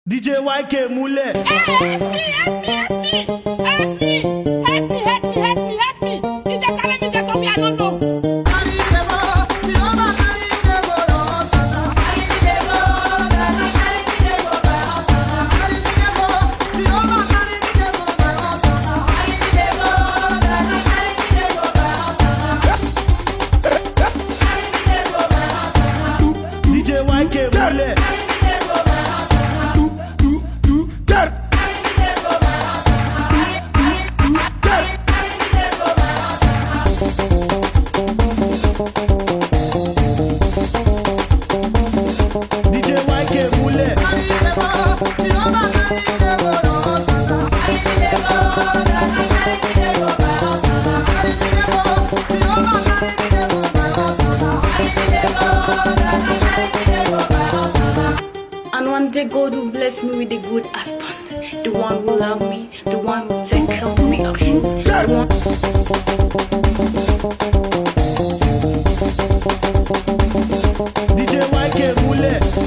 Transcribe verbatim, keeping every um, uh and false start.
D J Y K múlẹ̀. Help me, help me, help me, help me, help me, help me, help me, help me. D J carry me get up here, I don't know. D J Y K múlẹ̀. D J Y K múlẹ̀. And one day God will bless me with a good husband, the one who love me, the one who take care of me, actually, the one. D J Y K múlẹ̀.